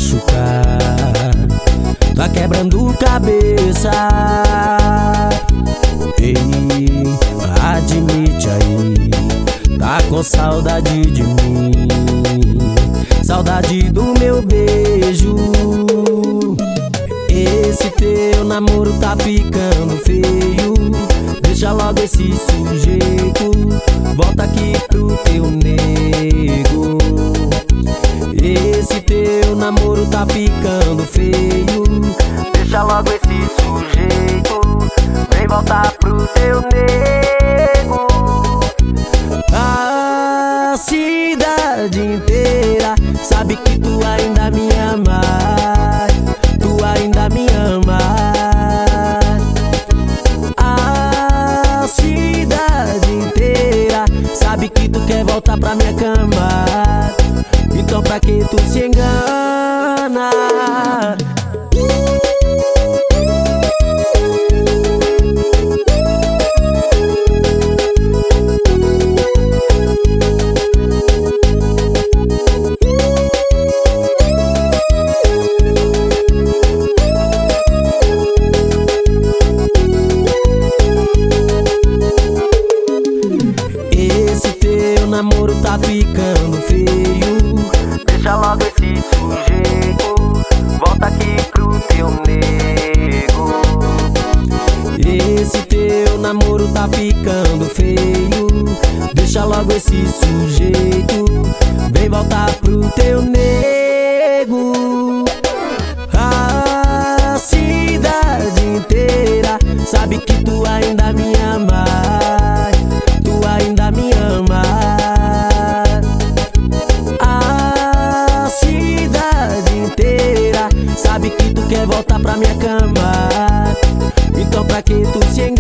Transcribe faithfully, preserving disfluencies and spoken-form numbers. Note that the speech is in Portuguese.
machucar. Tá quebrando cabeça. Ei, admite aí, tá com saudade de mim, saudade do meu beijo. Esse teu namoro tá ficando feio, deixa logo esse sujeito, volta aqui pro teu nego. Esse teu namoro tá ficando feio, deixa logo esse sujeito, vem voltar pro teu nego. A cidade inteira sabe que tu ainda me ama, tu ainda me ama. A cidade inteira sabe que tu quer voltar pra minha cama, então pra que tu se engana? Esse teu namoro tá ficando feio, deixa logo esse sujeito, volta aqui pro teu nego. Esse teu namoro tá ficando feio, deixa logo esse sujeito, vem voltar pro teu nego. A cidade inteira sabe que tu ainda me ama, tu ainda me ama. A cidade inteira sabe que tu quer voltar pra minha cama, então pra que tu se